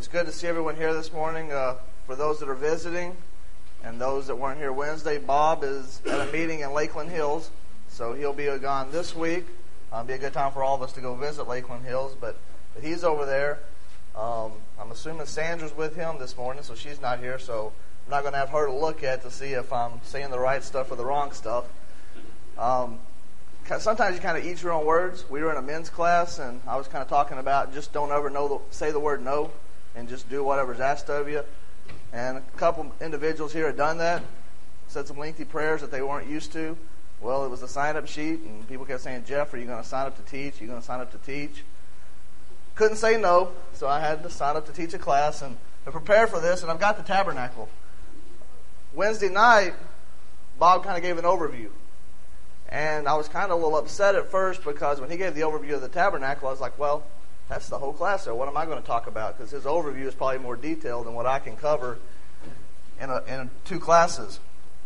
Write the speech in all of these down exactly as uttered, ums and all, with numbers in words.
it's good to see everyone here this morning. Uh, for those that are visiting and those that weren't here Wednesday, Bob is at a meeting in Lakeland Hills, so he'll be gone this week. Uh, it'll be a good time for all of us to go visit Lakeland Hills, but, but he's over there. Um, I'm assuming Sandra's with him this morning, so she's not here, so I'm not going to have her to look at to see if I'm saying the right stuff or the wrong stuff. Um, sometimes you kind of eat your own words. We were in a men's class, and I was kind of talking about just don't ever know the, say the word no, and just do whatever's asked of you. And a couple individuals here had done that, said some lengthy prayers that they weren't used to. Well, it was a sign-up sheet, and people kept saying, Jeff, are you going to sign up to teach? Are you going to sign up to teach? Couldn't say no, so I had to sign up to teach a class and to prepare for this, and I've got the tabernacle. Wednesday night, Bob kind of gave an overview. And I was kind of a little upset at first because when he gave the overview of the tabernacle, I was like, well, that's the whole class there. What am I going to talk about? Because his overview is probably more detailed than what I can cover in, a, in two classes.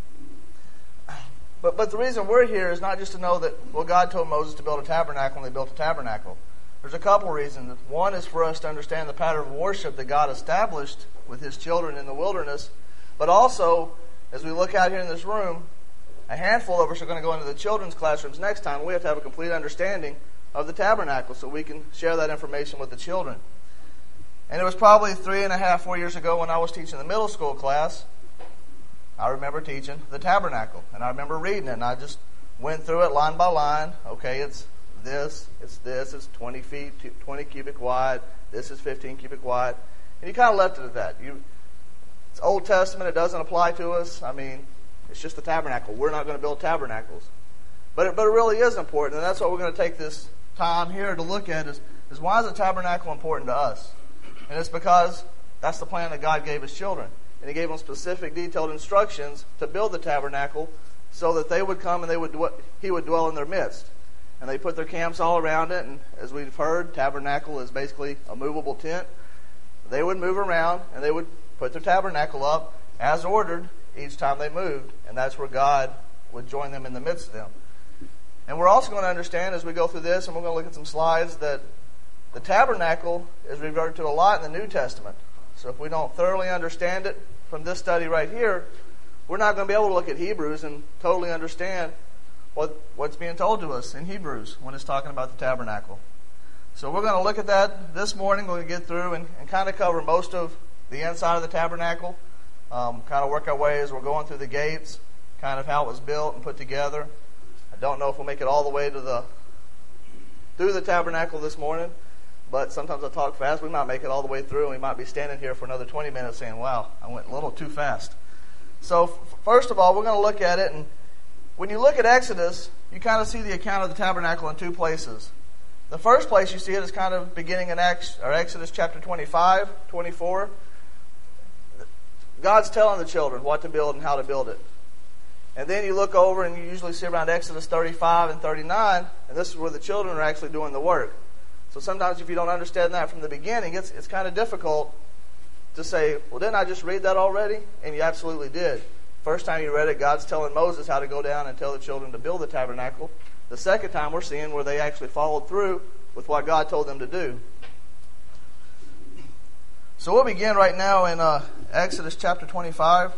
But but the reason we're here is not just to know that, well, God told Moses to build a tabernacle and they built a tabernacle. There's a couple reasons. One is for us to understand the pattern of worship that God established with His children in the wilderness. But also, as we look out here in this room, a handful of us are going to go into the children's classrooms next time. We have to have a complete understanding of the tabernacle so we can share that information with the children. And it was probably three and a half, four years ago when I was teaching the middle school class. I remember teaching the tabernacle, and I remember reading it, and I just went through it line by line. Okay, it's this, it's this, it's twenty feet, twenty cubic wide. This is fifteen cubic wide. And you kind of left it at that. You, it's Old Testament. It doesn't apply to us. I mean, it's just the tabernacle. We're not going to build tabernacles. But it, but it really is important, and that's what we're going to take this time here to look at is, is why is the tabernacle important to us? And it's because that's the plan that God gave His children. And He gave them specific, detailed instructions to build the tabernacle so that they would come and they would He would dwell in their midst. And they put their camps all around it, and as we've heard, tabernacle is basically a movable tent. They would move around, and they would put their tabernacle up as ordered each time they moved, and that's where God would join them in the midst of them. And we're also going to understand as we go through this, and we're going to look at some slides, that the tabernacle is referred to a lot in the New Testament. So if we don't thoroughly understand it from this study right here, we're not going to be able to look at Hebrews and totally understand what, what's being told to us in Hebrews when it's talking about the tabernacle. So we're going to look at that this morning. We're going to get through and, and kind of cover most of the inside of the tabernacle. Um, kind of work our way as we're going through the gates, kind of how it was built and put together. I don't know if we'll make it all the way to the through the tabernacle this morning, but sometimes I talk fast. We might make it all the way through, and we might be standing here for another twenty minutes saying, wow, I went a little too fast. So f- first of all, we're going to look at it, and when you look at Exodus, you kind of see the account of the tabernacle in two places. The first place you see it is kind of beginning in Ex- or Exodus chapter twenty-five, twenty-four. God's telling the children what to build and how to build it. And then you look over and you usually see around Exodus thirty-five and thirty-nine, and this is where the children are actually doing the work. So sometimes if you don't understand that from the beginning, it's it's kind of difficult to say, well, didn't I just read that already? And you absolutely did. First time you read it, God's telling Moses how to go down and tell the children to build the tabernacle. The second time we're seeing where they actually followed through with what God told them to do. So we'll begin right now in uh, Exodus chapter twenty-five.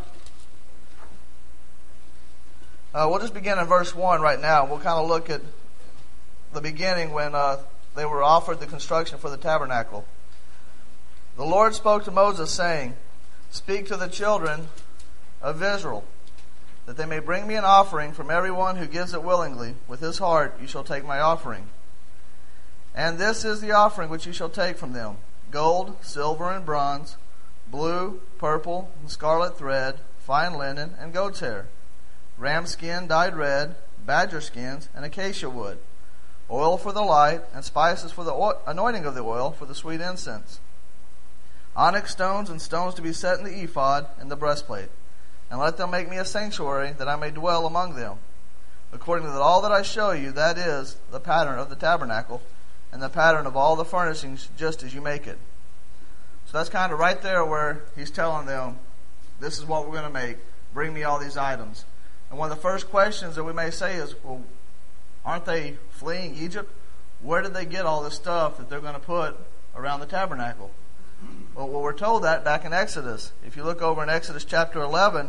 Uh, we'll just begin in verse one right now. We'll kind of look at the beginning when uh, they were offered the construction for the tabernacle. The Lord spoke to Moses, saying, Speak to the children of Israel, that they may bring me an offering from everyone who gives it willingly. With his heart you shall take my offering. And this is the offering which you shall take from them: gold, silver, and bronze, blue, purple, and scarlet thread, fine linen, and goat's hair, ram skin dyed red, badger skins, and acacia wood, oil for the light, and spices for the oil, anointing of the oil for the sweet incense, onyx stones and stones to be set in the ephod and the breastplate. And let them make me a sanctuary, that I may dwell among them, according to all that I show you, that is the pattern of the tabernacle, and the pattern of all the furnishings, just as you make it. So that's kind of right there where he's telling them, this is what we're going to make. Bring me all these items. And one of the first questions that we may say is, well, aren't they fleeing Egypt? Where did they get all this stuff that they're going to put around the tabernacle? Well, well, we're told that back in Exodus. If you look over in Exodus chapter eleven,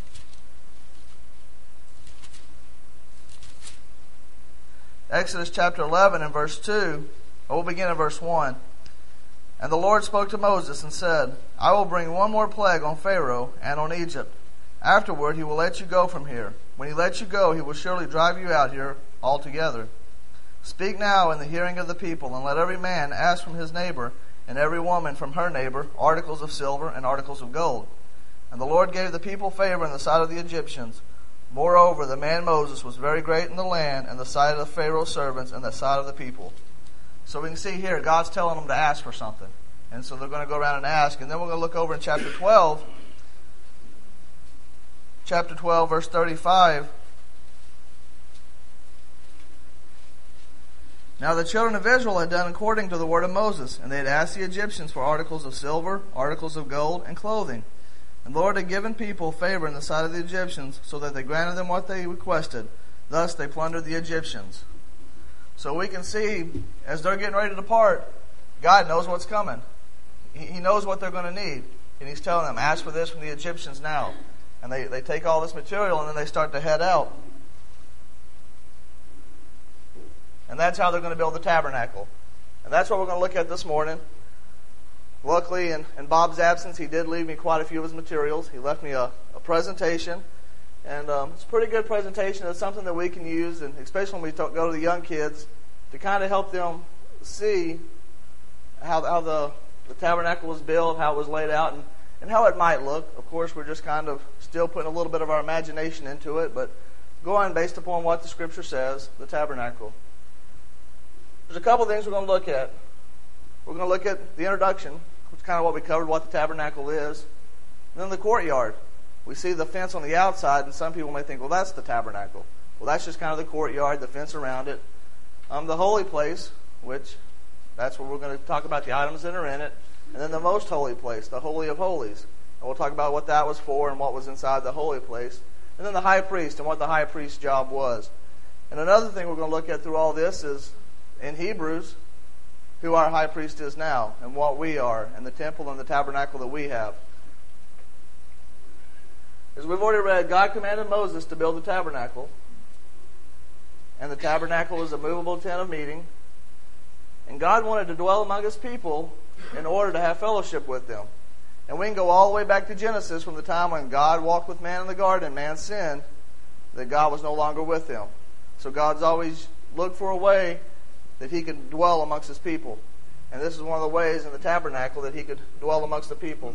Exodus chapter eleven and verse two, we'll begin in verse one. And the Lord spoke to Moses and said, I will bring one more plague on Pharaoh and on Egypt. Afterward he will let you go from here. When he lets you go, he will surely drive you out here altogether. Speak now in the hearing of the people, and let every man ask from his neighbor, and every woman from her neighbor, articles of silver and articles of gold. And the Lord gave the people favor in the sight of the Egyptians. Moreover, the man Moses was very great in the land, and the sight of the Pharaoh's servants, and the sight of the people. So we can see here, God's telling them to ask for something. And so they're going to go around and ask. And then we're going to look over in chapter twelve. Chapter twelve, verse thirty-five. Now the children of Israel had done according to the word of Moses, and they had asked the Egyptians for articles of silver, articles of gold, and clothing. And the Lord had given people favor in the sight of the Egyptians, so that they granted them what they requested. Thus they plundered the Egyptians. So we can see, as they're getting ready to depart, God knows what's coming. He knows what they're going to need. And He's telling them, ask for this from the Egyptians now. And they, they take all this material and then they start to head out. And that's how they're going to build the tabernacle. And that's what we're going to look at this morning. Luckily, in, in Bob's absence, he did leave me quite a few of his materials. He left me a, a presentation. And um, it's a pretty good presentation. It's something that we can use, and especially when we talk, go to the young kids, to kind of help them see how, how the, the tabernacle was built, how it was laid out, and, and how it might look. Of course, we're just kind of still putting a little bit of our imagination into it, but going based upon what the Scripture says, the tabernacle. There's a couple things we're going to look at. We're going to look at the introduction, which is kind of what we covered, what the tabernacle is. And then the courtyard. We see the fence on the outside, and some people may think, well, that's the tabernacle. Well, that's just kind of the courtyard, the fence around it. Um, the holy place, which that's where we're going to talk about the items that are in it. And then the most holy place, the Holy of Holies. And we'll talk about what that was for and what was inside the holy place. And then the high priest and what the high priest's job was. And another thing we're going to look at through all this is, in Hebrews, who our high priest is now and what we are, and the temple and the tabernacle that we have. As we've already read, God commanded Moses to build the tabernacle. And the tabernacle is a movable tent of meeting. And God wanted to dwell among His people in order to have fellowship with them. And we can go all the way back to Genesis, from the time when God walked with man in the garden and man sinned, that God was no longer with them. So God's always looked for a way that He could dwell amongst His people. And this is one of the ways in the tabernacle that He could dwell amongst the people.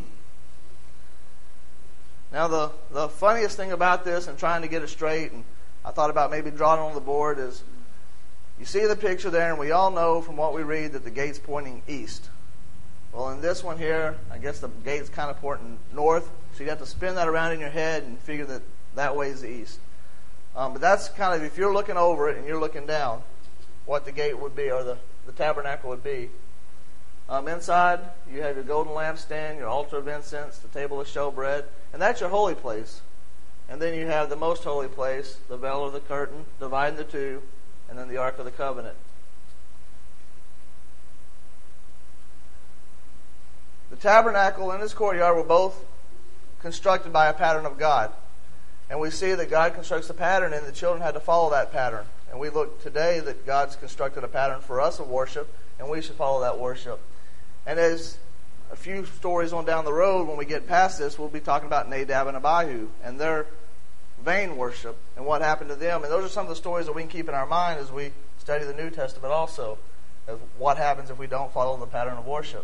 Now, the, the funniest thing about this, and trying to get it straight, and I thought about maybe drawing it on the board, is you see the picture there, and we all know from what we read that the gate's pointing east. Well, in this one here, I guess the gate's kind of pointing north, so you have to spin that around in your head and figure that that way is the east. Um, but that's kind of, if you're looking over it and you're looking down, what the gate would be, or the, the tabernacle would be. Um, inside, you have your golden lampstand, your altar of incense, the table of showbread, and that's your holy place. And then you have the most holy place, the veil of the curtain, dividing the two, and then the Ark of the Covenant. The tabernacle and its courtyard were both constructed by a pattern of God. And we see that God constructs a pattern, and the children had to follow that pattern. And we look today that God's constructed a pattern for us of worship, and we should follow that worship. And as a few stories on down the road, when we get past this, we'll be talking about Nadab and Abihu and their vain worship and what happened to them. And those are some of the stories that we can keep in our mind as we study the New Testament also, of what happens if we don't follow the pattern of worship.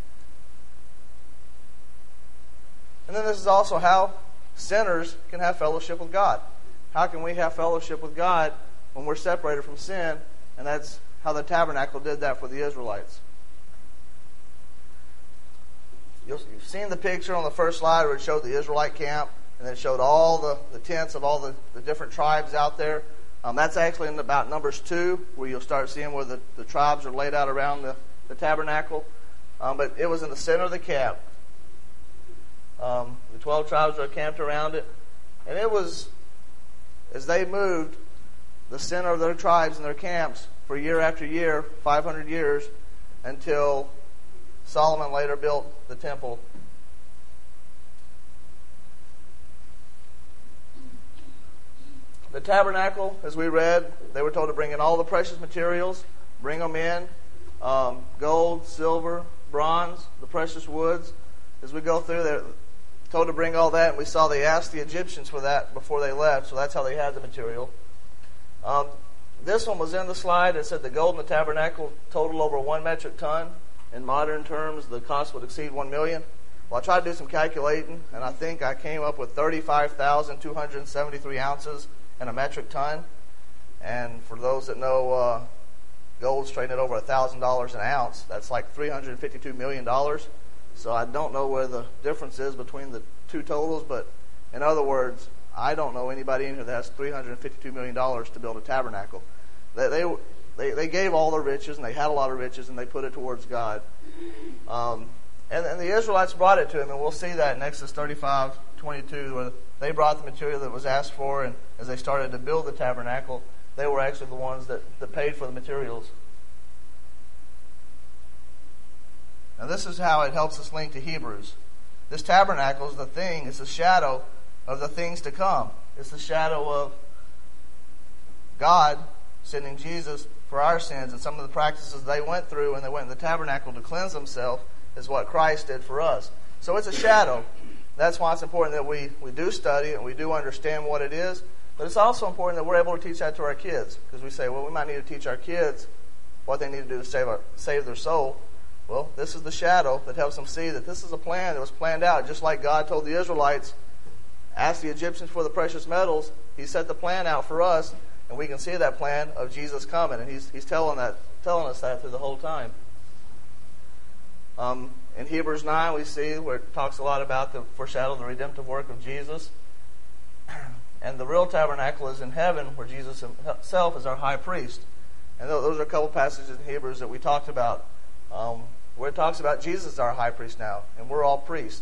And then this is also how sinners can have fellowship with God. How can we have fellowship with God when we're separated from sin? And that's how the tabernacle did that for the Israelites. You've seen the picture on the first slide where it showed the Israelite camp, and then it showed all the, the tents of all the, the different tribes out there. Um, that's actually in about Numbers two, where you'll start seeing where the, the tribes are laid out around the, the tabernacle. Um, but it was in the center of the camp. Um, the twelve tribes were camped around it. And it was, as they moved, the center of their tribes and their camps for year after year, five hundred years, until Solomon later built the temple. The tabernacle, as we read, they were told to bring in all the precious materials, bring them in, um, gold, silver, bronze, the precious woods. As we go through, they're told to bring all that, and we saw they asked the Egyptians for that before they left, so that's how they had the material. Um, this one was in the slide. It said the gold in the tabernacle totaled over one metric ton. In modern terms, the cost would exceed one million. Well, I tried to do some calculating, and I think I came up with thirty-five thousand two hundred seventy-three ounces in a metric ton. And for those that know, uh, gold's trading at over one thousand dollars an ounce. That's like three hundred fifty-two million dollars. So I don't know where the difference is between the two totals, but in other words, I don't know anybody in here that has three hundred fifty-two million dollars to build a tabernacle. They, they they they gave all their riches, and they had a lot of riches, and they put it towards God. Um, and, and the Israelites brought it to him, and we'll see that in Exodus thirty-five twenty-two, where they brought the material that was asked for, and as they started to build the tabernacle, they were actually the ones that, that paid for the materials. Now this is how it helps us link to Hebrews. This tabernacle is the thing, it's a shadow of the things to come. It's the shadow of God sending Jesus for our sins, and some of the practices they went through when they went in the tabernacle to cleanse themselves is what Christ did for us. So it's a shadow. That's why it's important that we, we do study and we do understand what it is, but it's also important that we're able to teach that to our kids, because we say, well, we might need to teach our kids what they need to do to save, our, save their soul. Well, this is the shadow that helps them see that this is a plan that was planned out. Just like God told the Israelites, ask the Egyptians for the precious metals, He set the plan out for us, and we can see that plan of Jesus coming. And He's, he's telling, that, telling us that through the whole time. Um, in Hebrews nine, we see where it talks a lot about the foreshadow of the redemptive work of Jesus. And the real tabernacle is in heaven, where Jesus Himself is our high priest. And those are a couple passages in Hebrews that we talked about. Um, where it talks about Jesus is our high priest now, and we're all priests.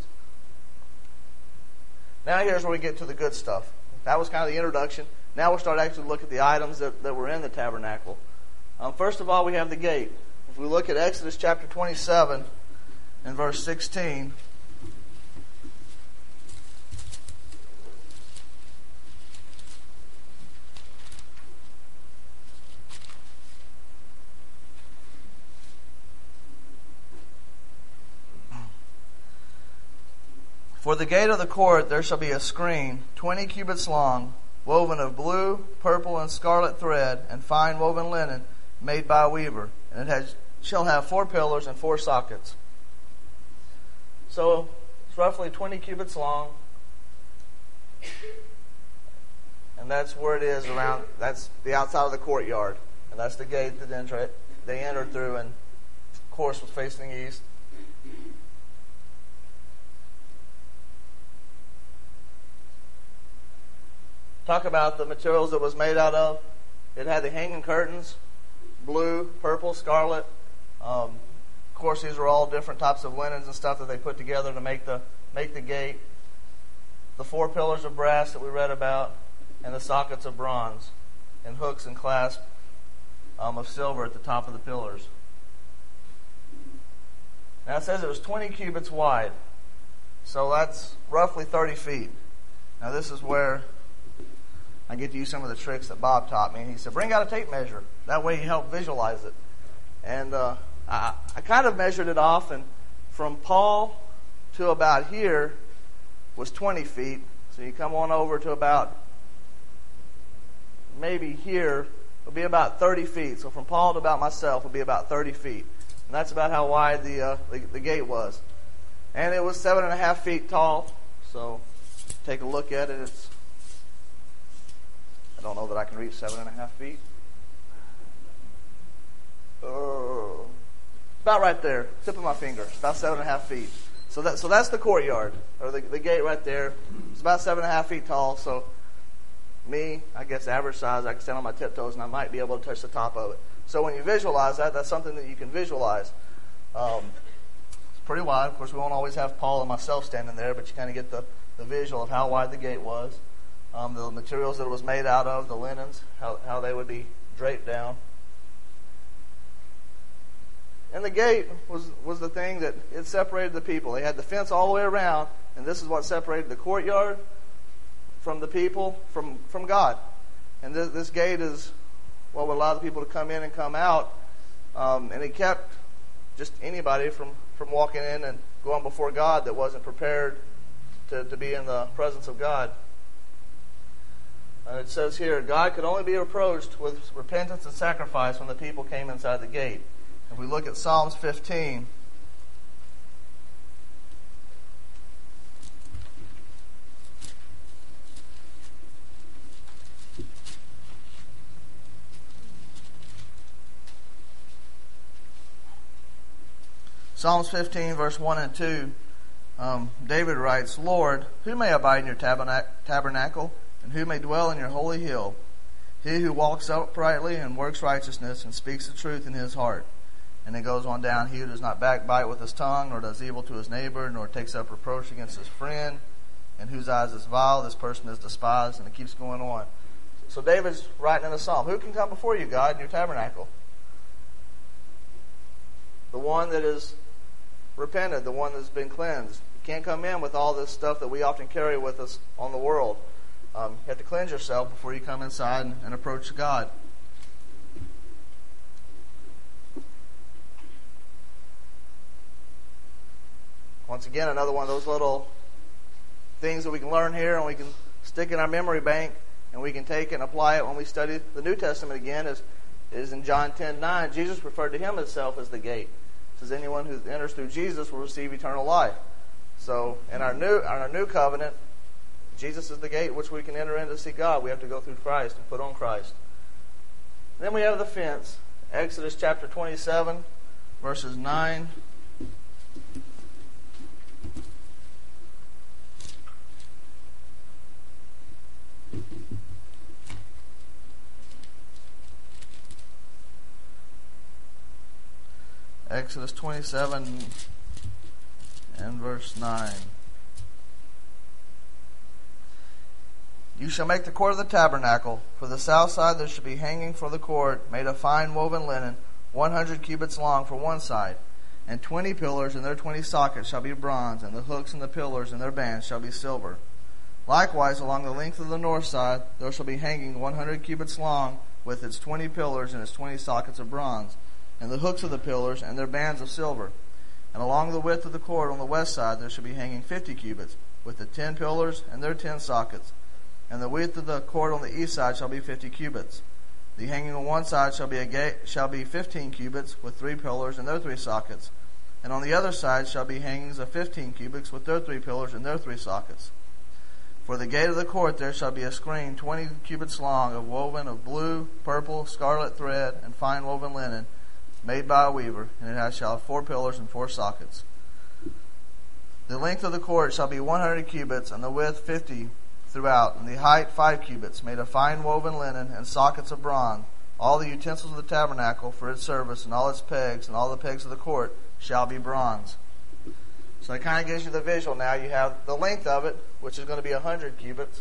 Now here's where we get to the good stuff. That was kind of the introduction. Now we'll start actually to look at the items that, that were in the tabernacle. Um, first of all, we have the gate. If we look at Exodus chapter twenty-seven and verse sixteen, for the gate of the court there shall be a screen twenty cubits long, woven of blue, purple, and scarlet thread, and fine woven linen, made by a weaver. And it has, shall have four pillars and four sockets. So it's roughly twenty cubits long. And that's where it is around, that's the outside of the courtyard. And that's the gate that enter, they entered through, and of course was facing east. Talk about the materials it was made out of. It had the hanging curtains, blue, purple, scarlet. Um, of course, these were all different types of linens and stuff that they put together to make the make the gate. The four pillars of brass that we read about, and the sockets of bronze, and hooks and clasps um, of silver at the top of the pillars. Now it says it was twenty cubits wide, so that's roughly thirty feet. Now this is where I get to use some of the tricks that Bob taught me. And he said, bring out a tape measure. That way you help visualize it. And uh, I, I kind of measured it off, and from Paul to about here was twenty feet. So you come on over to about, maybe here, will be about thirty feet. So from Paul to about myself will be about thirty feet. And that's about how wide the, uh, the, the gate was. And it was seven and a half feet tall. So take a look at it. It's I don't know that I can reach seven and a half feet. Oh, about right there, tip of my finger. It's about seven and a half feet. So that so that's the courtyard, or the, the gate right there. It's about seven and a half feet tall. So me, I guess average size, I can stand on my tiptoes and I might be able to touch the top of it. So when you visualize that, that's something that you can visualize. Um, it's pretty wide. Of course, we won't always have Paul and myself standing there, but you kind of get the, the visual of how wide the gate was. Um, the materials that it was made out of, the linens, how, how they would be draped down. And the gate was, was the thing that it separated the people. They had the fence all the way around, and this is what separated the courtyard from the people, from, from God. And this, this gate is what would allow the people to come in and come out. Um, and it kept just anybody from, from walking in and going before God that wasn't prepared to, to be in the presence of God. Uh, it says here, God could only be approached with repentance and sacrifice when the people came inside the gate. If we look at Psalms fifteen, Psalms fifteen, verse one and two, um, David writes, Lord, who may abide in your tabernacle, and who may dwell in your holy hill? He who walks uprightly and works righteousness and speaks the truth in his heart. And it goes on down, he who does not backbite with his tongue, nor does evil to his neighbor, nor takes up reproach against his friend, and whose eyes is vile, this person is despised, and it keeps going on. So David's writing in a psalm, who can come before you, God, in your tabernacle? The one that is repented, the one that's been cleansed. You can't come in with all this stuff that we often carry with us on the world. Um, you have to cleanse yourself before you come inside and, and approach God. Once again, another one of those little things that we can learn here and we can stick in our memory bank and we can take and apply it when we study the New Testament again is, is in John ten nine. Jesus referred to himself as the gate. It says anyone who enters through Jesus will receive eternal life. So in our new, in our new covenant, Jesus is the gate which we can enter in to see God. We have to go through Christ and put on Christ. Then we have the fence. Exodus chapter twenty-seven, verses nine Exodus twenty-seven and verse nine. You shall make the court of the tabernacle. For the south side there shall be hanging for the court, made of fine woven linen, one hundred cubits long for one side. And twenty pillars and their twenty sockets shall be bronze, and the hooks and the pillars and their bands shall be silver. Likewise, along the length of the north side there shall be hanging one hundred cubits long, with its twenty pillars and its twenty sockets of bronze, and the hooks of the pillars and their bands of silver. And along the width of the court on the west side there shall be hanging fifty cubits, with the ten pillars and their ten sockets. And the width of the court on the east side shall be fifty cubits. The hanging on one side shall be a gate, shall be fifteen cubits, with three pillars and their three sockets. And on the other side shall be hangings of fifteen cubits, with their three pillars and their three sockets. For the gate of the court there shall be a screen twenty cubits long, of woven of blue, purple, scarlet thread, and fine woven linen, made by a weaver, and it shall have four pillars and four sockets. The length of the court shall be one hundred cubits, and the width fifty throughout, and the height five cubits, made of fine woven linen and sockets of bronze. All the utensils of the tabernacle for its service, and all its pegs, and all the pegs of the court shall be bronze. So that kind of gives you the visual now. You have the length of it, which is going to be one hundred cubits.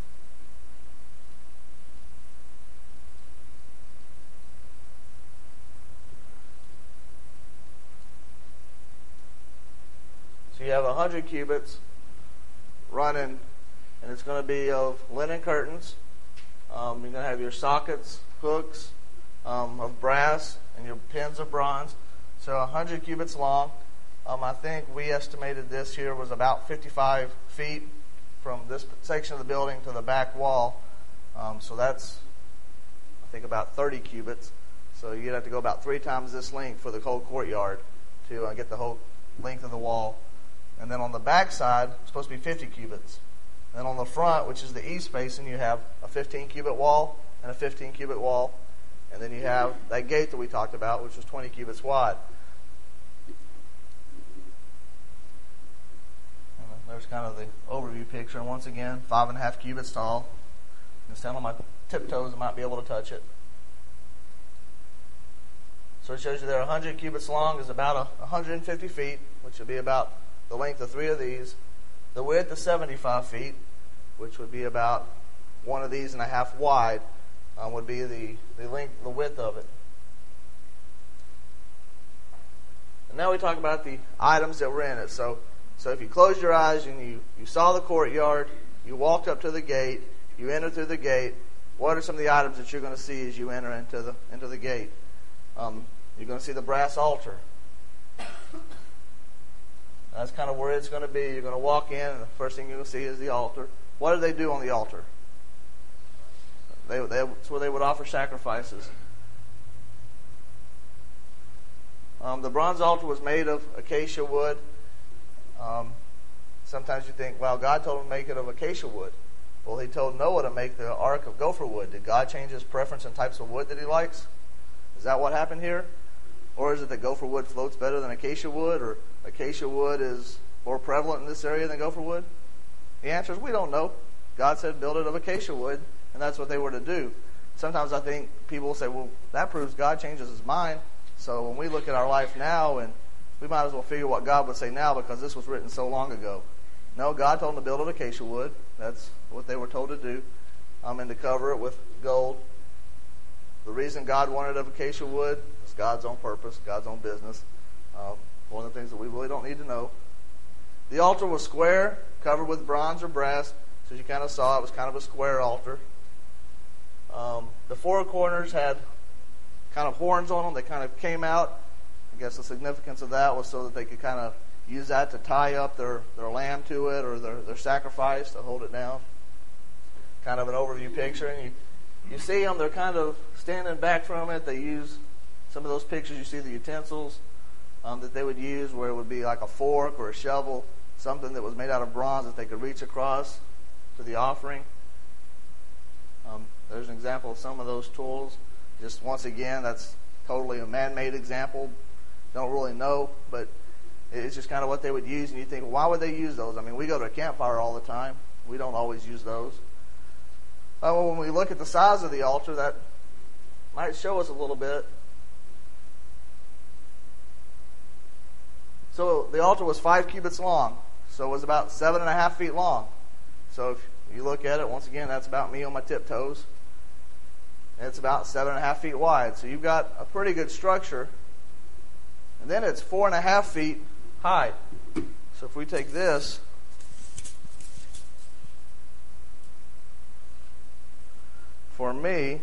So you have one hundred cubits running, and it's going to be of linen curtains. Um, you're going to have your sockets, hooks um, of brass, and your pins of bronze. So one hundred cubits long. Um, I think we estimated this here was about fifty-five feet from this section of the building to the back wall. Um, so that's, I think, about thirty cubits. So you'd have to go about three times this length for the whole courtyard to uh, get the whole length of the wall. And then on the back side, it's supposed to be fifty cubits. And on the front, which is the east facing, you have a fifteen cubit wall and a fifteen cubit wall. And then you have that gate that we talked about, which was twenty cubits wide. And there's kind of the overview picture. And once again, five and a half cubits tall. And stand on my tiptoes, I might be able to touch it. So it shows you there one hundred cubits long is about one hundred fifty feet, which would be about the length of three of these. The width is seventy-five feet, which would be about one of these and a half wide, um, would be the, the length, the width of it. now we talk about the items that were in it. So, so if you closed your eyes and you, you saw the courtyard, you walked up to the gate, you entered through the gate, what are some of the items that you're going to see as you enter into the into the gate? Um, you're going to see the brass altar. That's kind of where it's going to be. You're going to walk in, and the first thing you're going to see is the altar. What do they do on the altar? They, they, it's where they would offer sacrifices. Um, the bronze altar was made of acacia wood. Um, sometimes you think, well, God told him to make it of acacia wood. Well, he told Noah to make the ark of gopher wood. Did God change his preference in types of wood that he likes? Is that what happened here? Or is it that gopher wood floats better than acacia wood, or acacia wood is more prevalent in this area than gopher wood? The answer is we don't know. God said build it of acacia wood, and that's what they were to do. Sometimes I think people will say, well, that proves God changes his mind. So when we look at our life now, and we might as well figure what God would say now because this was written so long ago. No, God told them to build it of acacia wood. That's what they were told to do, um, and to cover it with gold. The reason God wanted it of acacia wood is God's own purpose, God's own business. Um, one of the things that we really don't need to know. The altar was square, covered with bronze or brass. So as you kind of saw, it was kind of a square altar. Um, the four corners had kind of horns on them. They kind of came out. I guess the significance of that was so that they could kind of use that to tie up their, their lamb to it, or their, their sacrifice to hold it down. Kind of an overview picture. And you, you see them, they're kind of standing back from it. They use some of those pictures. You see the utensils um, that they would use, where it would be like a fork or a shovel, something that was made out of bronze that they could reach across to the offering. Um, there's an example of some of those tools. Just once again, that's totally a man-made example. Don't really know, but it's just kind of what they would use. And you think, well, why would they use those? I mean, we go to a campfire all the time. We don't always use those. Uh, well, when we look at the size of the altar, that might show us a little bit. So the altar was five cubits long. So it was about seven and a half feet long. So if you look at it, once again, that's about me on my tiptoes. And it's about seven and a half feet wide. So you've got a pretty good structure. And then it's four and a half feet high. So if we take this, for me,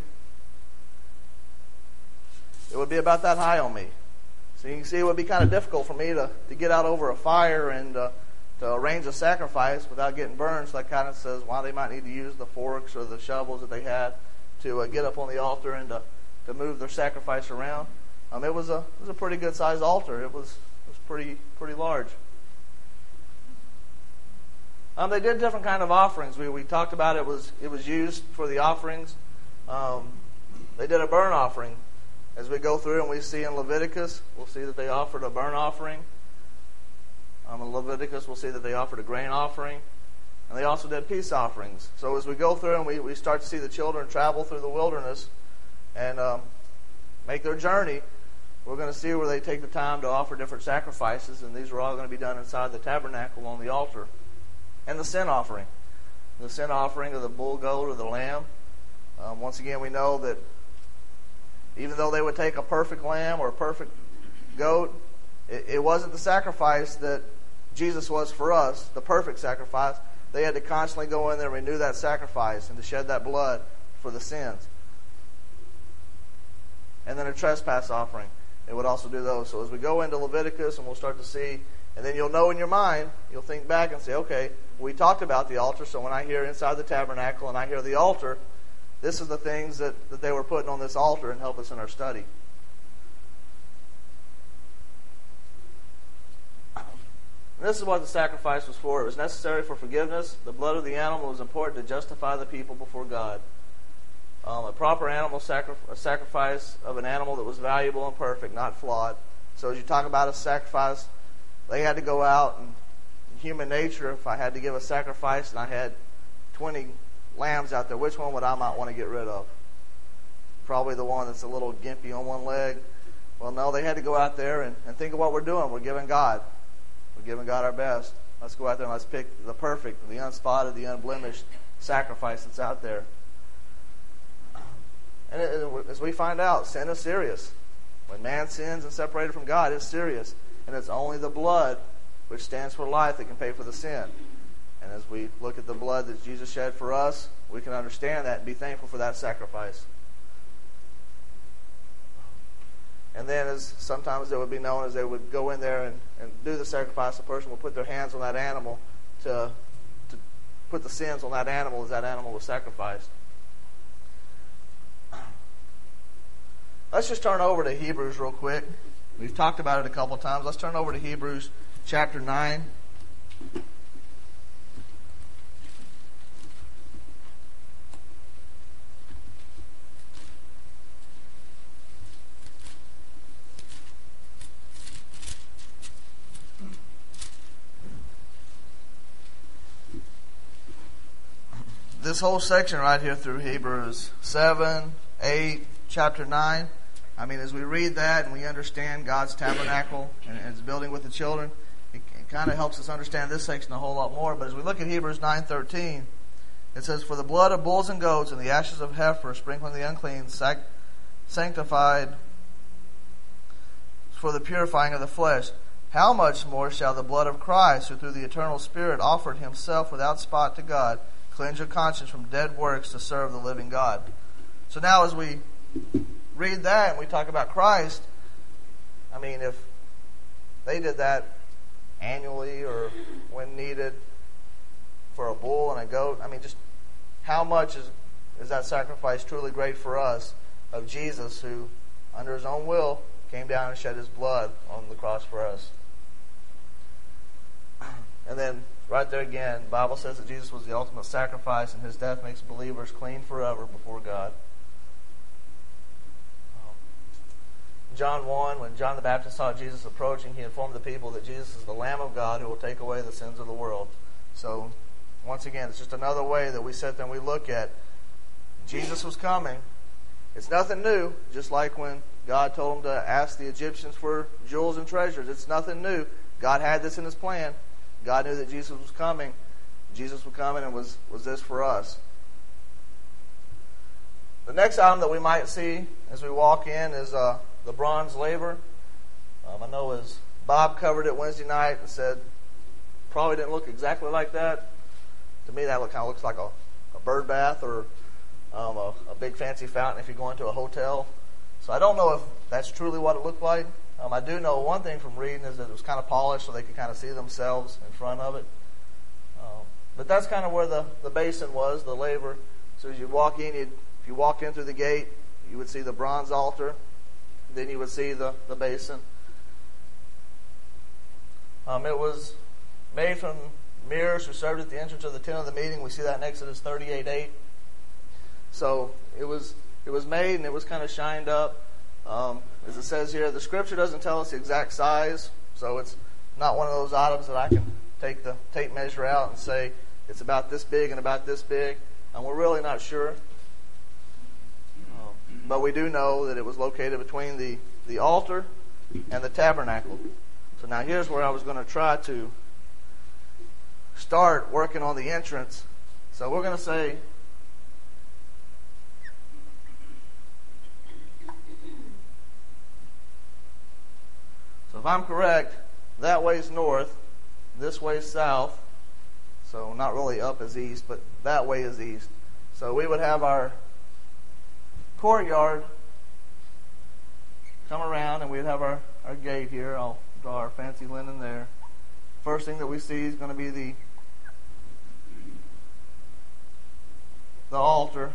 it would be about that high on me. So you can see it would be kind of difficult for me to, to get out over a fire and uh, to arrange a sacrifice without getting burned. So that kind of says why they might need to use the forks or the shovels that they had to uh, get up on the altar and to, to move their sacrifice around. Um, it was a it was a pretty good sized altar. It was it was pretty pretty large. Um, they did different kind of offerings. We we talked about it was it was used for the offerings. Um, they did a burnt offering. As we go through and we see in Leviticus, we'll see that they offered a burnt offering. Um, in Leviticus, we'll see that they offered a grain offering. And they also did peace offerings. So as we go through and we, we start to see the children travel through the wilderness and um, make their journey, we're going to see where they take the time to offer different sacrifices. And these are all going to be done inside the tabernacle on the altar. And the sin offering. The sin offering of the bull goat or the lamb. Um, once again, we know that even though they would take a perfect lamb or a perfect goat, it, it wasn't the sacrifice that Jesus was for us, the perfect sacrifice. They had to constantly go in there and renew that sacrifice and to shed that blood for the sins. And then a trespass offering. It would also do those. So as we go into Leviticus and we'll start to see, and then you'll know in your mind, you'll think back and say, okay, we talked about the altar, so when I hear inside the tabernacle and I hear the altar, this is the things that, that they were putting on this altar and help us in our study. And this is what the sacrifice was for. It was necessary for forgiveness. The blood of the animal was important to justify the people before God. Um, a proper animal sacri- a sacrifice of an animal that was valuable and perfect, not flawed. So as you talk about a sacrifice, they had to go out, and in human nature, if I had to give a sacrifice and I had twenty lambs out there, which one would I might want to get rid of? Probably the one that's a little gimpy on one leg. Well, no, they had to go out there and, and think of what we're doing. We're giving God. We're giving God our best. Let's go out there and let's pick the perfect, the unspotted, the unblemished sacrifice that's out there. And it, it, as we find out, sin is serious. When man sins and separated from God, it's serious. and it's only the blood, which stands for life, that can pay for the sin. And as we look at the blood that Jesus shed for us, we can understand that and be thankful for that sacrifice. And then, as sometimes it would be known as they would go in there and, and do the sacrifice, the person would put their hands on that animal to, to put the sins on that animal as that animal was sacrificed. Let's just turn over to Hebrews real quick. We've talked about it a couple times. Let's turn over to Hebrews chapter nine. This whole section right here through Hebrews seven, eight, chapter nine, I mean, as we read that and we understand God's tabernacle and its building with the children, it, it kind of helps us understand this section a whole lot more. But as we look at Hebrews nine thirteen, it says, "For the blood of bulls and goats and the ashes of heifer, sprinkling the unclean, sac- sanctified for the purifying of the flesh, how much more shall the blood of Christ, who through the eternal Spirit offered himself without spot to God, cleanse your conscience from dead works to serve the living God." So now as we read that and we talk about Christ, I mean, if they did that annually or when needed for a bull and a goat, I mean, just how much is, is that sacrifice truly great for us of Jesus, who, under his own will, came down and shed his blood on the cross for us. And then right there again, the Bible says that Jesus was the ultimate sacrifice, and his death makes believers clean forever before God. John one, when John the Baptist saw Jesus approaching, he informed the people that Jesus is the Lamb of God who will take away the sins of the world. So, once again, it's just another way that we sit there and we look at Jesus was coming. It's nothing new, just like when God told him to ask the Egyptians for jewels and treasures. It's nothing new. God had this in his plan. God knew that Jesus was coming. Jesus was coming, and was, was this for us. The next item that we might see as we walk in is uh, the bronze laver. Um, I know as Bob covered it Wednesday night and said, probably didn't look exactly like that. To me, that look, kind of looks like a, a bird bath or um, a, a big fancy fountain if you go into a hotel. So I don't know if that's truly what it looked like. Um, I do know one thing from reading is that it was kind of polished so they could kind of see themselves in front of it. Um, but that's kind of where the, the basin was, the laver. So as you walk in, you'd, if you walked in through the gate, you would see the bronze altar. Then you would see the, the basin. Um, it was made from mirrors who served at the entrance of the tent of the meeting. We see that in Exodus thirty-eight eight. So it was it was made and it was kind of shined up. Um, as it says here, the scripture doesn't tell us the exact size, so it's not one of those items that I can take the tape measure out and say it's about this big and about this big. And we're really not sure. Um, but we do know that it was located between the, the altar and the tabernacle. So now here's where I was going to try to start working on the entrance. So we're going to say So if I'm correct, that way's north, this way's south. So not really up is east, but that way is east. So we would have our courtyard come around, and we'd have our, our gate here. I'll draw our fancy linen there. First thing that we see is going to be the the altar.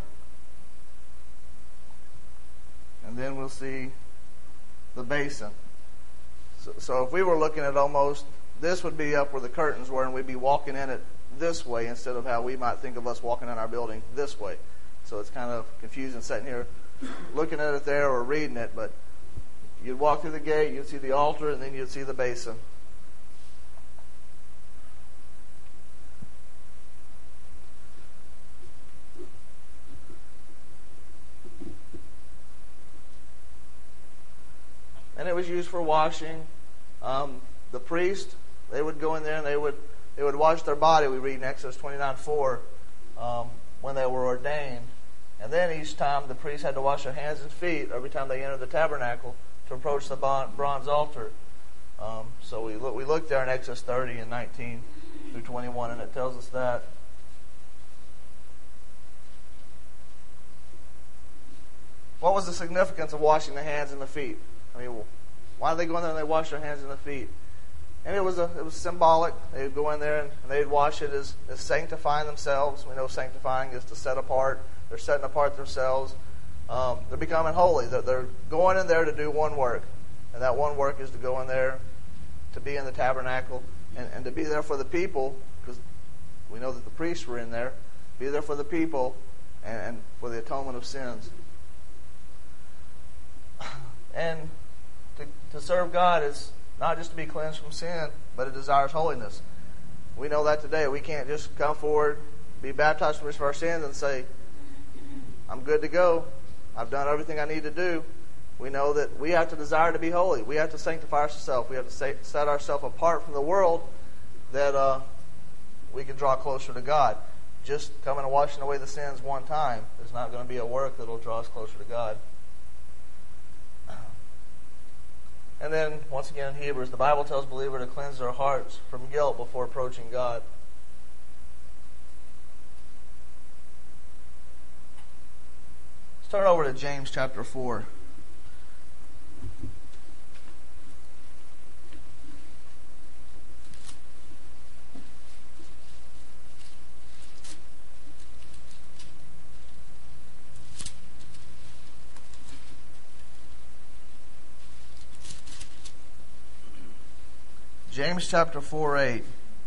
And then we'll see the basin. So, so if we were looking at almost, this would be up where the curtains were, and we'd be walking in it this way instead of how we might think of us walking in our building this way. So it's kind of confusing sitting here looking at it there or reading it, but you'd walk through the gate, you'd see the altar, and then you'd see the basin. And it was used for washing. Um, the priest, they would go in there and they would they would wash their body. We read in Exodus twenty-nine four um, when they were ordained. And then each time the priest had to wash their hands and feet every time they entered the tabernacle to approach the bronze altar. Um, so we look, we look there in Exodus thirty and nineteen through twenty-one, and it tells us that. What was the significance of washing the hands and the feet? I mean, why did they go in there and they wash their hands and the feet? And it was a, it was symbolic. They would go in there and they'd wash it as, as sanctifying themselves. We know sanctifying is to set apart. They're setting apart themselves. Um, they're becoming holy. They're, they're going in there to do one work. And that one work is to go in there to be in the tabernacle and, and to be there for the people, because we know that the priests were in there. Be there for the people and, and for the atonement of sins. And to, to serve God is not just to be cleansed from sin, but it desires holiness. We know that today. We can't just come forward, be baptized for our sins, and say, I'm good to go. I've done everything I need to do. We know that we have to desire to be holy. We have to sanctify ourselves. We have to set ourselves apart from the world that uh, we can draw closer to God. Just coming and washing away the sins one time is not going to be a work that will draw us closer to God. And then, once again in Hebrews, the Bible tells believers to cleanse their hearts from guilt before approaching God. Let's turn over to James chapter four. James chapter four, eight.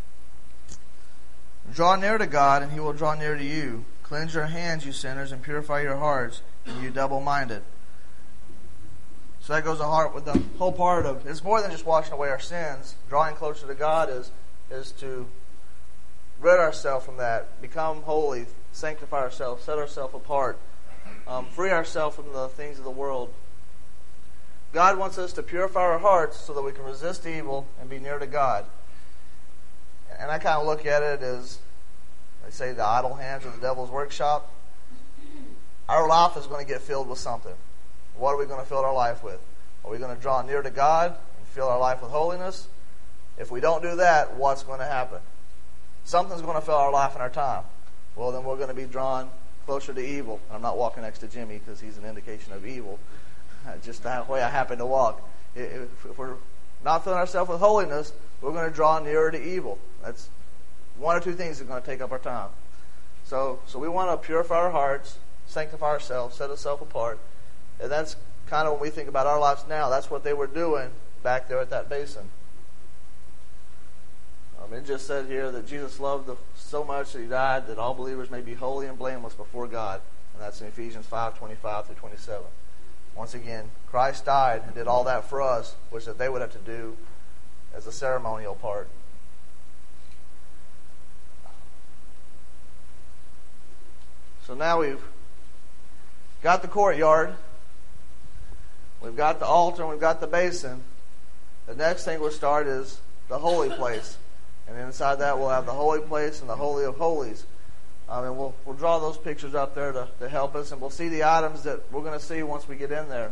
Draw near to God, and He will draw near to you. Cleanse your hands, you sinners, and purify your hearts, and you double-minded. So that goes the heart with the whole part of, it's more than just washing away our sins. Drawing closer to God is, is to rid ourselves from that, become holy, sanctify ourselves, set ourselves apart, um, free ourselves from the things of the world. God wants us to purify our hearts so that we can resist evil and be near to God. And I kind of look at it as, they say, the idle hands of the devil's workshop. Our life is going to get filled with something. What are we going to fill our life with? Are we going to draw near to God and fill our life with holiness? If we don't do that, what's going to happen? Something's going to fill our life and our time. Well, then we're going to be drawn closer to evil. And I'm not walking next to Jimmy because he's an indication of evil. Just the way I happen to walk. If we're not filling ourselves with holiness, we're going to draw nearer to evil. That's one or two things that are going to take up our time. So, so we want to purify our hearts, sanctify ourselves, set ourselves apart. And that's kind of when we think about our lives now. That's what they were doing back there at that basin. Um, it just said here that Jesus loved the, so much that He died that all believers may be holy and blameless before God. And that's in Ephesians five, twenty-five through twenty-seven. Once again, Christ died and did all that for us, which that they would have to do as a ceremonial part. So now we've got the courtyard, we've got the altar, and we've got the basin. The next thing we'll start is the holy place. And inside that we'll have the holy place and the Holy of Holies. Um, and we'll, we'll draw those pictures up there to, to help us, and we'll see the items that we're going to see once we get in there.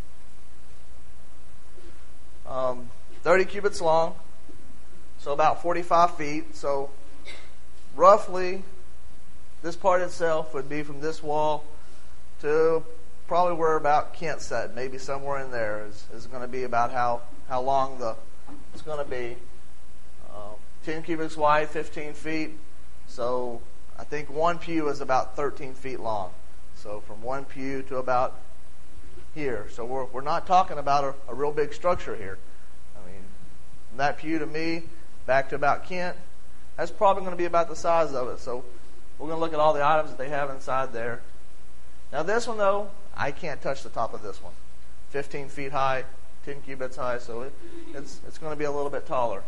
Um, thirty cubits long, so about forty-five feet. So roughly, this part itself would be from this wall to probably where about Kent sat, maybe somewhere in there is, is going to be about how, how long the it's going to be. Um, ten cubits wide, fifteen feet. So I think one pew is about thirteen feet long. So from one pew to about here. So we're we're not talking about a, a real big structure here. I mean, from that pew to me, back to about Kent, that's probably going to be about the size of it. So we're going to look at all the items that they have inside there. Now this one, though, I can't touch the top of this one. fifteen feet high, ten cubits high, so it, it's it's going to be a little bit taller.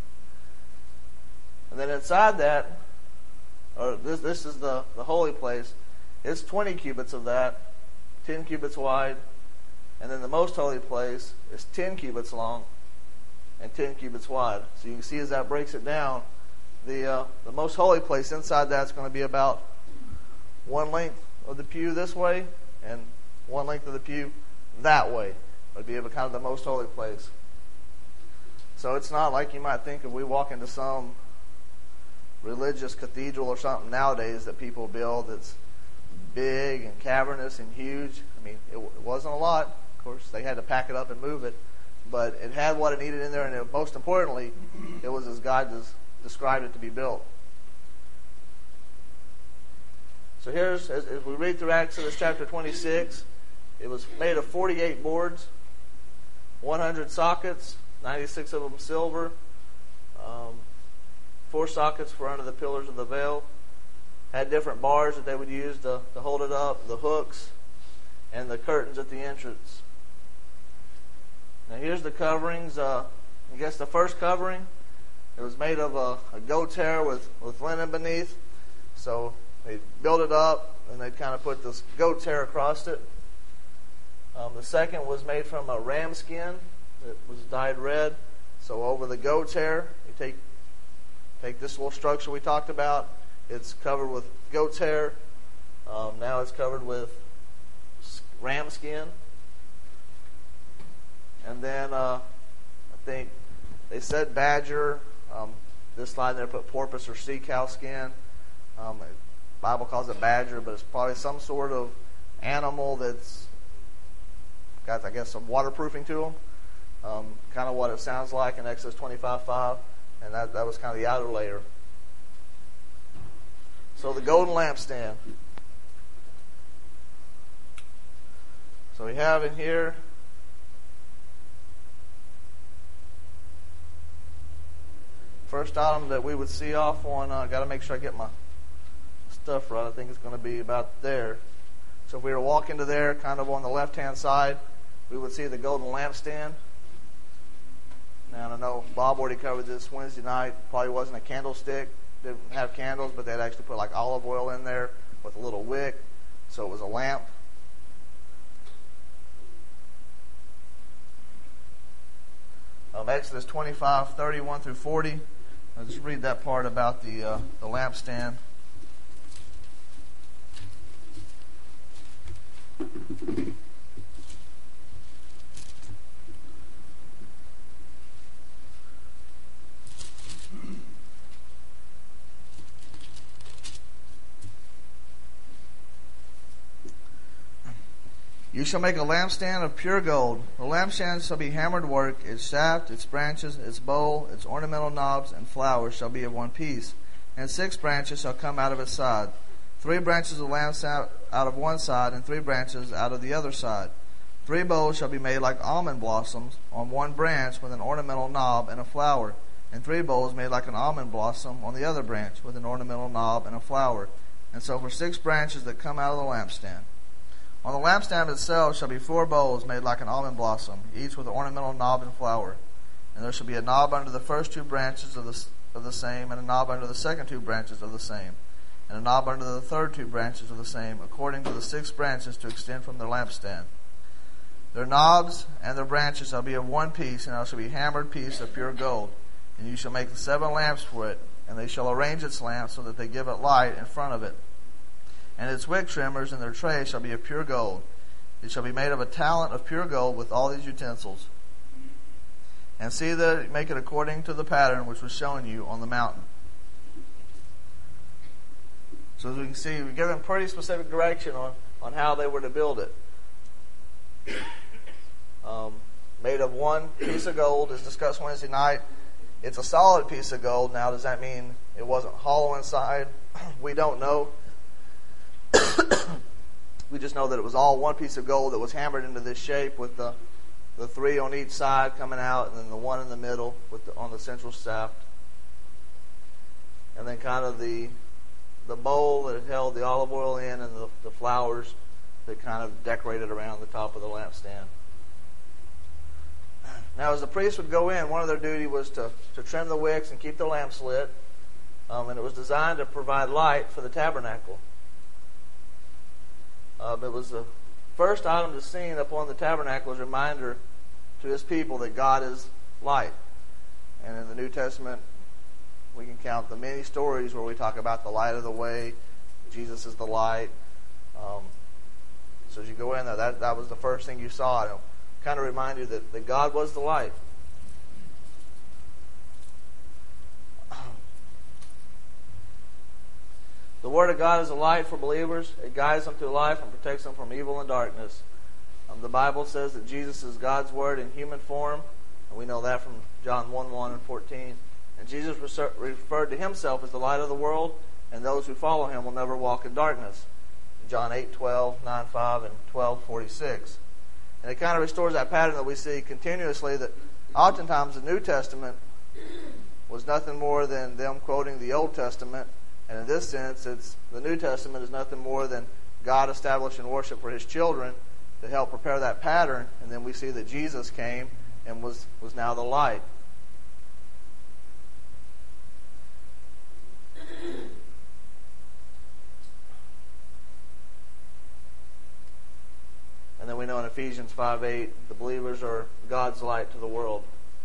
And then inside that, or this this is the, the holy place, it's twenty cubits of that, ten cubits wide, and then the most holy place is ten cubits long and ten cubits wide. So you can see as that breaks it down, the uh, the most holy place inside that's going to be about one length of the pew this way and one length of the pew that way. It would be kind of the most holy place. So it's not like you might think if we walk into some religious cathedral or something nowadays that people build that's big and cavernous and huge. I mean, it, it wasn't a lot. Of course, they had to pack it up and move it. But it had what it needed in there, and it, most importantly, it was as God des- described it to be built. So here's, as, as we read through Exodus chapter twenty-six, it was made of forty-eight boards, one hundred sockets, ninety-six of them silver, um, four sockets for under the pillars of the veil, had different bars that they would use to, to hold it up, the hooks, and the curtains at the entrance. Now here's the coverings. Uh, I guess the first covering, it was made of a, a goat's hair with, with linen beneath. So they built it up, and they kind of put this goat's hair across it. Um, the second was made from a ram skin that was dyed red. So over the goat's hair, you take take this little structure we talked about. It's covered with goat's hair. Um, now it's covered with ram skin. And then uh, I think they said badger. Um, this slide there put porpoise or sea cow skin. Um, the Bible calls it badger, but it's probably some sort of animal that's got, I guess, some waterproofing to them. Um, kind of what it sounds like in Exodus twenty-five five. And that, that was kind of the outer layer. So the golden lampstand. So we have in here first item that we would see off on. I uh, got to make sure I get my stuff right. I think it's going to be about there. So if we were to walk into there, kind of on the left-hand side, we would see the golden lampstand. Now I know Bob already covered this Wednesday night. Probably wasn't a candlestick. Didn't have candles, but they'd actually put like olive oil in there with a little wick, so it was a lamp. Um, Exodus twenty-five thirty-one through forty. I'll just read that part about the uh, the lampstand. You shall make a lampstand of pure gold. The lampstand shall be hammered work. Its shaft, its branches, its bowl, its ornamental knobs, and flowers shall be of one piece. And six branches shall come out of its side. Three branches of lampstand out of one side, and three branches out of the other side. Three bowls shall be made like almond blossoms on one branch with an ornamental knob and a flower. And three bowls made like an almond blossom on the other branch with an ornamental knob and a flower. And so for six branches that come out of the lampstand. On the lampstand itself shall be four bowls made like an almond blossom, each with an ornamental knob and flower. And there shall be a knob under the first two branches of the, of the same, and a knob under the second two branches of the same, and a knob under the third two branches of the same, according to the six branches to extend from their lampstand. Their knobs and their branches shall be of one piece, and it shall be a hammered piece of pure gold. And you shall make the seven lamps for it, and they shall arrange its lamps so that they give it light in front of it. And its wick trimmers and their trays shall be of pure gold. It shall be made of a talent of pure gold with all these utensils. And see that you make it according to the pattern which was shown you on the mountain. So as we can see, we've given pretty specific direction on, on how they were to build it. Um, made of one piece of gold, as discussed Wednesday night. It's a solid piece of gold. Now, does that mean it wasn't hollow inside? We don't know. We just know that it was all one piece of gold that was hammered into this shape with the the three on each side coming out, and then the one in the middle with the, on the central shaft, and then kind of the the bowl that held the olive oil in, and the, the flowers that kind of decorated around the top of the lampstand. Now, as the priest would go in, one of their duty was to, to trim the wicks and keep the lamps lit, um, and it was designed to provide light for the tabernacle. Um, it was the first item to seen upon the tabernacle as a reminder to his people that God is light. And in the New Testament, we can count the many stories where we talk about the light of the way, Jesus is the light. Um, so as you go in there, that, that was the first thing you saw. It'll kind of remind you that, that God was the light. The Word of God is a light for believers. It guides them through life and protects them from evil and darkness. Um, the Bible says that Jesus is God's Word in human form. And we know that from John one, one and fourteen. And Jesus referred to himself as the light of the world, and those who follow him will never walk in darkness. John eight, twelve, nine, five, and twelve, forty-six. And it kind of restores that pattern that we see continuously, that oftentimes the New Testament was nothing more than them quoting the Old Testament. And in this sense, it's the New Testament is nothing more than God establishing worship for his children to help prepare that pattern. And then we see that Jesus came and was, was now the light. And then we know in Ephesians five eight, the believers are God's light to the world.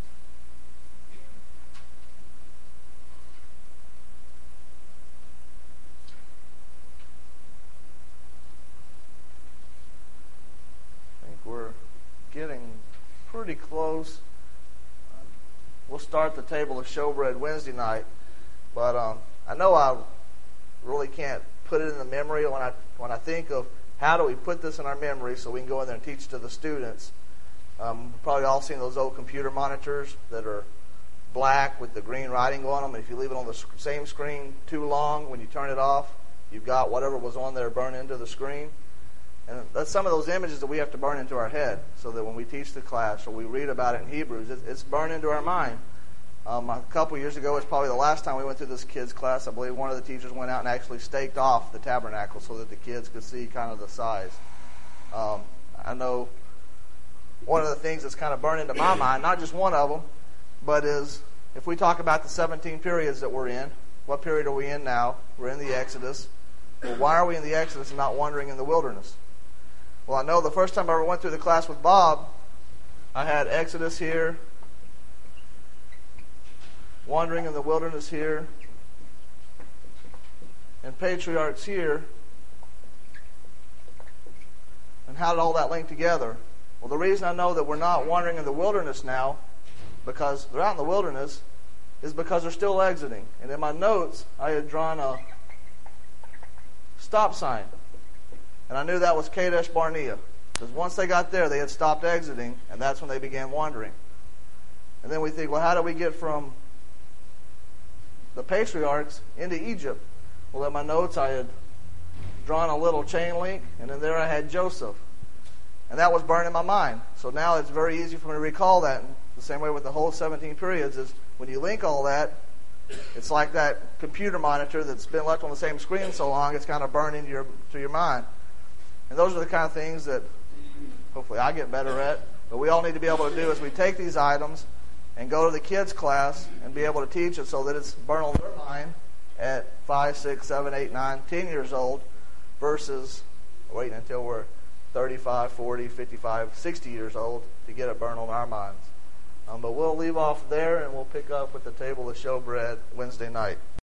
I think we're getting pretty close. We'll start the table of showbread Wednesday night, but um, I know I really can't put it in the memory when I when I think of how do we put this in our memory so we can go in there and teach to the students. Um, we've probably all seen those old computer monitors that are black with the green writing on them. And if you leave it on the same screen too long, when you turn it off, you've got whatever was on there burn into the screen. And that's some of those images that we have to burn into our head so that when we teach the class or we read about it in Hebrews, it's burned into our mind. Um, a couple years ago, it's probably the last time we went through this kids' class. I believe one of the teachers went out and actually staked off the tabernacle so that the kids could see kind of the size. Um, I know one of the things that's kind of burned into my mind, not just one of them, but is if we talk about the seventeen periods that we're in, what period are we in now? We're in the Exodus. Well, why are we in the Exodus and not wandering in the wilderness? Well, I know the first time I ever went through the class with Bob, I had Exodus here, wandering in the wilderness here, and patriarchs here. And how did all that link together? Well, the reason I know that we're not wandering in the wilderness now, because they're out in the wilderness, is because they're still exiting. And in my notes, I had drawn a stop sign. And I knew that was Kadesh Barnea. Because once they got there, they had stopped exiting, and that's when they began wandering. And then we think, well, how do we get from the patriarchs into Egypt? Well, in my notes, I had drawn a little chain link, and then there I had Joseph. And that was burned in my mind. So now it's very easy for me to recall that. And the same way with the whole seventeen periods is when you link all that, it's like that computer monitor that's been left on the same screen so long, it's kind of burned into your, to your mind. And those are the kind of things that hopefully I get better at. But we all need to be able to do is we take these items and go to the kids' class and be able to teach it so that it's burned on their mind at five, six, seven, eight, nine, ten years old versus waiting until we're thirty-five, forty, fifty-five, sixty years old to get it burned on our minds. Um, but we'll leave off there and we'll pick up with the table of showbread Wednesday night.